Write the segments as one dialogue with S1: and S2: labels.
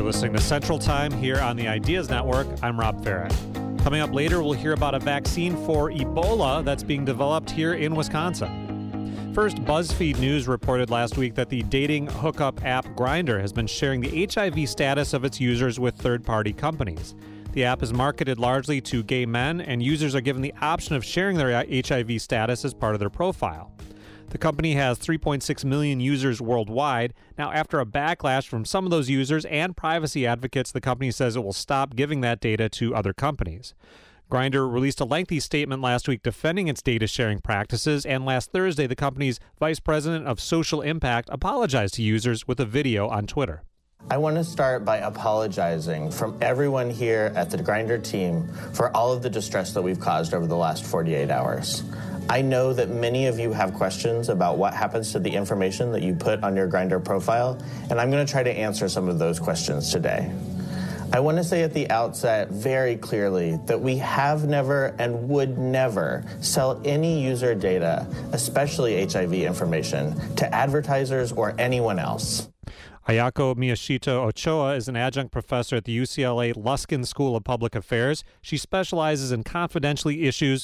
S1: listening to Central Time here on the Ideas Network. I'm Rob Farrett. Coming up later, we'll hear about a vaccine for Ebola that's being developed here in Wisconsin. First, BuzzFeed News reported last week that the dating hookup app Grindr has been sharing the HIV status of its users with third-party companies. The app is marketed largely to gay men, and users are given the option of sharing their HIV status as part of their profile. The company has 3.6 million users worldwide. Now, after a backlash from some of those users and privacy advocates, the company says it will stop giving that data to other companies. Grindr released a lengthy statement last week defending its data sharing practices, and last Thursday, the company's vice president of social impact apologized to users with a video on Twitter.
S2: I want to start by apologizing from everyone here at the Grindr team for all of the distress that we've caused over the last 48 hours. I know that many of you have questions about what happens to the information that you put on your Grindr profile, and I'm going to try to answer some of those questions today. I want to say at the outset very clearly that we have never and would never sell any user data, especially HIV information, to advertisers or anyone else.
S1: Ayako Miyashita Ochoa is an adjunct professor at the UCLA Luskin School of Public Affairs. She specializes in confidentiality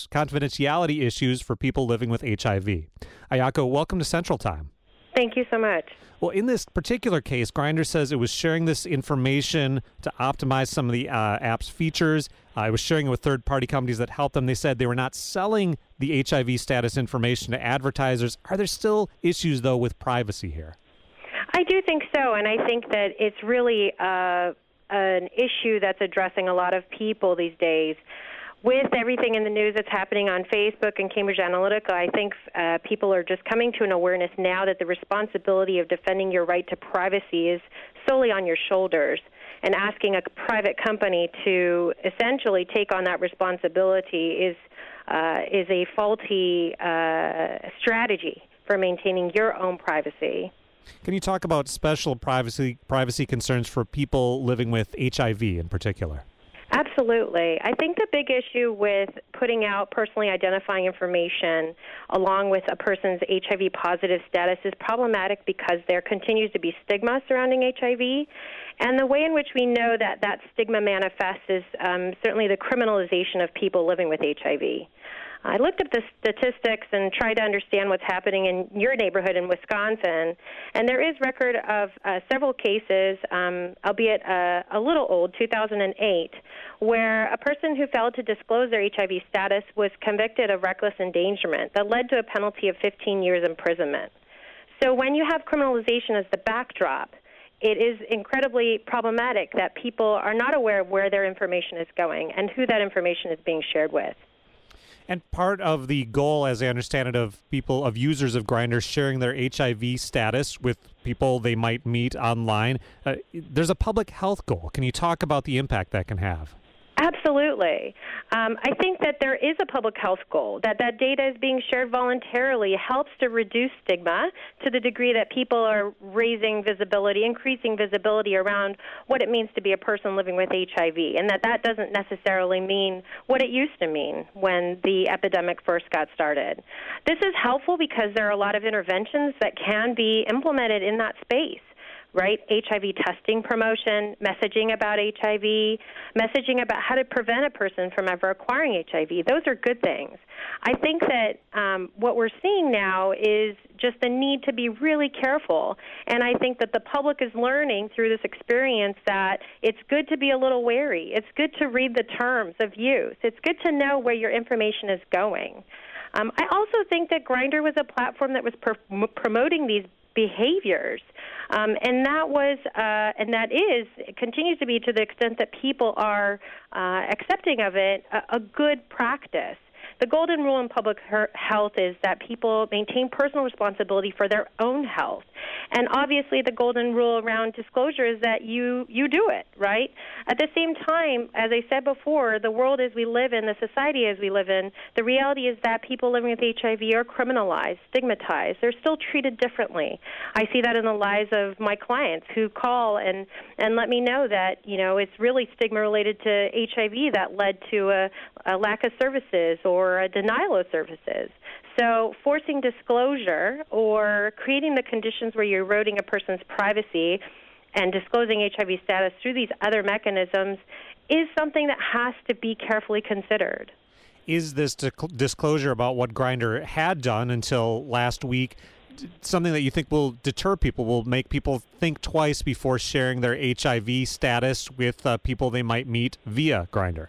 S1: issues for people living with HIV. Ayako, welcome to Central Time.
S3: Thank you so much.
S1: Well, in this particular case, Grindr says it was sharing this information to optimize some of the app's features. It was sharing it with third-party companies that help them. They said they were not selling the HIV status information to advertisers. Are there still issues, though, with privacy here?
S3: I do think so, and I think that it's really an issue that's addressing a lot of people these days. With everything in the news that's happening on Facebook and Cambridge Analytica, I think people are just coming to an awareness now that the responsibility of defending your right to privacy is solely on your shoulders, and asking a private company to essentially take on that responsibility is a faulty strategy for maintaining your own privacy.
S1: Can you talk about special privacy concerns for people living with HIV in particular?
S3: Absolutely. I think the big issue with putting out personally identifying information along with a person's HIV positive status is problematic because there continues to be stigma surrounding HIV. And the way in which we know that that stigma manifests is certainly the criminalization of people living with HIV. I looked at the statistics and tried to understand what's happening in your neighborhood in Wisconsin, and there is record of several cases, albeit a little old, 2008, where a person who failed to disclose their HIV status was convicted of reckless endangerment that led to a penalty of 15 years imprisonment. So when you have criminalization as the backdrop, it is incredibly problematic that people are not aware of where their information is going and who that information is being shared with.
S1: And part of the goal, as I understand it, of users of Grindr sharing their HIV status with people they might meet online, there's a public health goal. Can you talk about the impact that can have?
S3: Absolutely. I think that there is a public health goal, that data is being shared voluntarily helps to reduce stigma to the degree that people are raising visibility, increasing visibility around what it means to be a person living with HIV, and that doesn't necessarily mean what it used to mean when the epidemic first got started. This is helpful because there are a lot of interventions that can be implemented in that space. Right? HIV testing promotion, messaging about HIV, messaging about how to prevent a person from ever acquiring HIV. Those are good things. I think that what we're seeing now is just the need to be really careful. And I think that the public is learning through this experience that it's good to be a little wary. It's good to read the terms of use. It's good to know where your information is going. I also think that Grindr was a platform that was promoting these behaviors, and it continues to be, to the extent that people are accepting of it, a good practice. The golden rule in public health is that people maintain personal responsibility for their own health. And obviously the golden rule around disclosure is that you do it, right? At the same time, as I said before, the world as we live in, the society as we live in, the reality is that people living with HIV are criminalized, stigmatized. They're still treated differently. I see that in the lives of my clients who call and let me know that, it's really stigma related to HIV that led to a lack of services or a denial of services. So forcing disclosure or creating the conditions where you're eroding a person's privacy and disclosing HIV status through these other mechanisms is something that has to be carefully considered.
S1: Is this disclosure about what Grindr had done until last week something that you think will deter people, will make people think twice before sharing their HIV status with people they might meet via Grindr?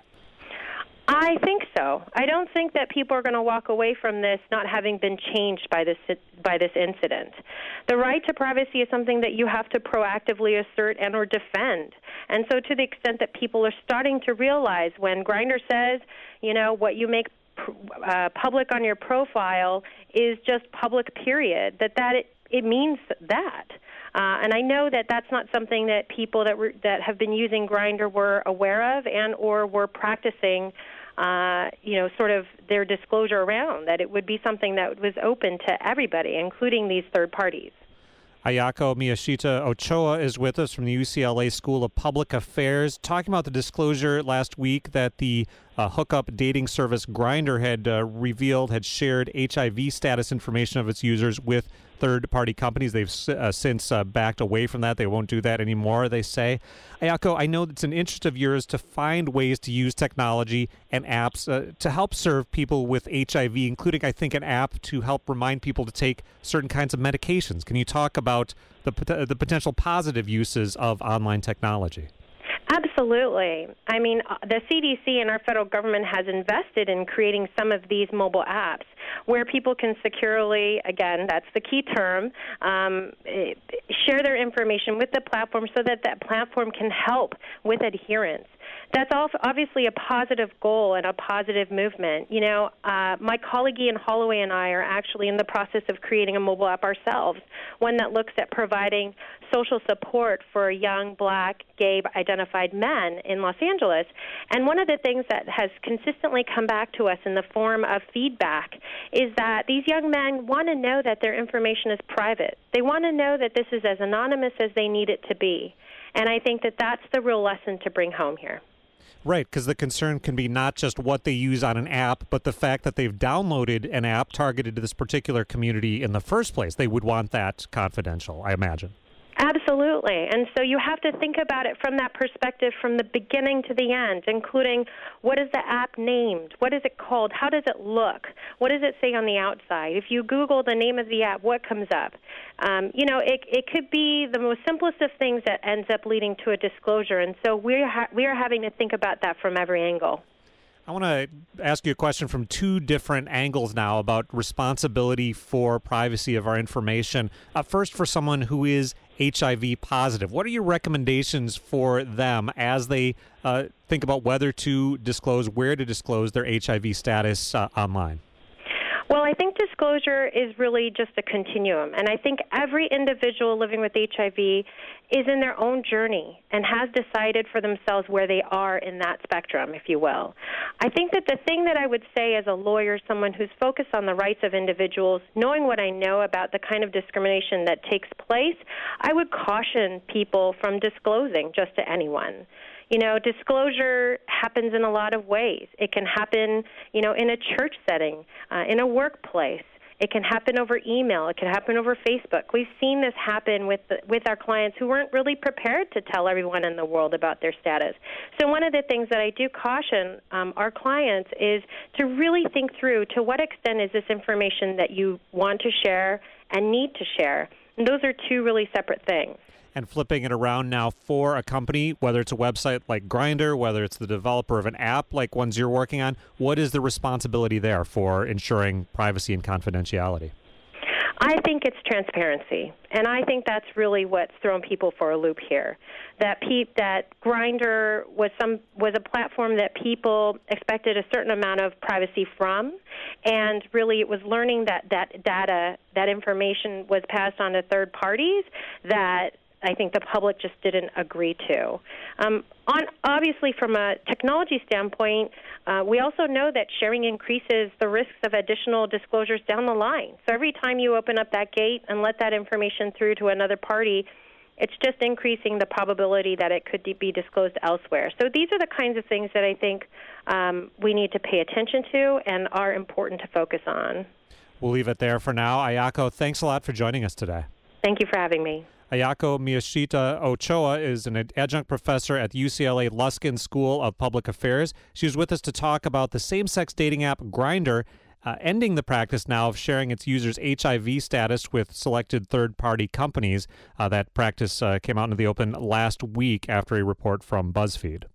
S3: I think so. I don't think that people are going to walk away from this not having been changed by this incident. The right to privacy is something that you have to proactively assert and or defend. And so to the extent that people are starting to realize when Grindr says, what you make public on your profile is just public, period, it means that. And I know that that's not something that people that have been using Grindr were aware of and or were practicing, sort of their disclosure around, that it would be something that was open to everybody, including these third parties.
S1: Ayako Miyashita Ochoa is with us from the UCLA School of Public Affairs, talking about the disclosure last week that the hookup dating service Grindr had shared HIV status information of its users with third-party companies. They've since backed away from that. They won't do that anymore, they say. Ayako, I know it's an interest of yours to find ways to use technology and apps to help serve people with HIV, including, I think, an app to help remind people to take certain kinds of medications. Can you talk about the potential positive uses of online technology?
S3: Absolutely. I mean, the CDC and our federal government has invested in creating some of these mobile apps where people can securely, again, that's the key term, share their information with the platform so that that platform can help with adherence. That's obviously a positive goal and a positive movement. My colleague Ian Holloway and I are actually in the process of creating a mobile app ourselves, one that looks at providing social support for young Black, gay identified men in Los Angeles. And one of the things that has consistently come back to us in the form of feedback is that these young men want to know that their information is private. They want to know that this is as anonymous as they need it to be. And I think that that's the real lesson to bring home here.
S1: Right, because the concern can be not just what they use on an app, but the fact that they've downloaded an app targeted to this particular community in the first place. They would want that confidential, I imagine.
S3: Absolutely. And so you have to think about it from that perspective from the beginning to the end, including what is the app named? What is it called? How does it look? What does it say on the outside? If you Google the name of the app, what comes up? It could be the most simplest of things that ends up leading to a disclosure. And so we are having to think about that from every angle.
S1: I want to ask you a question from two different angles now about responsibility for privacy of our information. First, for someone who is HIV positive, what are your recommendations for them as they think about whether to disclose, where to disclose their HIV status online?
S3: Well, I think disclosure is really just a continuum, and I think every individual living with HIV is in their own journey and has decided for themselves where they are in that spectrum, if you will. I think that the thing that I would say as a lawyer, someone who's focused on the rights of individuals, knowing what I know about the kind of discrimination that takes place, I would caution people from disclosing just to anyone. Disclosure happens in a lot of ways. It can happen, in a church setting, in a workplace. It can happen over email. It can happen over Facebook. We've seen this happen with our clients who weren't really prepared to tell everyone in the world about their status. So one of the things that I do caution our clients is to really think through to what extent is this information that you want to share and need to share. And those are two really separate things.
S1: And flipping it around now for a company, whether it's a website like Grindr, whether it's the developer of an app like ones you're working on, what is the responsibility there for ensuring privacy and confidentiality?
S3: I think it's transparency, and I think that's really what's thrown people for a loop here. That Grindr was a platform that people expected a certain amount of privacy from, and really it was learning that data, that information was passed on to third parties that I think the public just didn't agree to. Obviously, from a technology standpoint, we also know that sharing increases the risks of additional disclosures down the line. So every time you open up that gate and let that information through to another party, it's just increasing the probability that it could be disclosed elsewhere. So these are the kinds of things that I think we need to pay attention to and are important to focus on.
S1: We'll leave it there for now. Ayako, thanks a lot for joining us today.
S3: Thank you for having me.
S1: Ayako Miyashita Ochoa is an adjunct professor at the UCLA Luskin School of Public Affairs. She's with us to talk about the same-sex dating app Grindr ending the practice now of sharing its users' HIV status with selected third-party companies. That practice came out into the open last week after a report from BuzzFeed.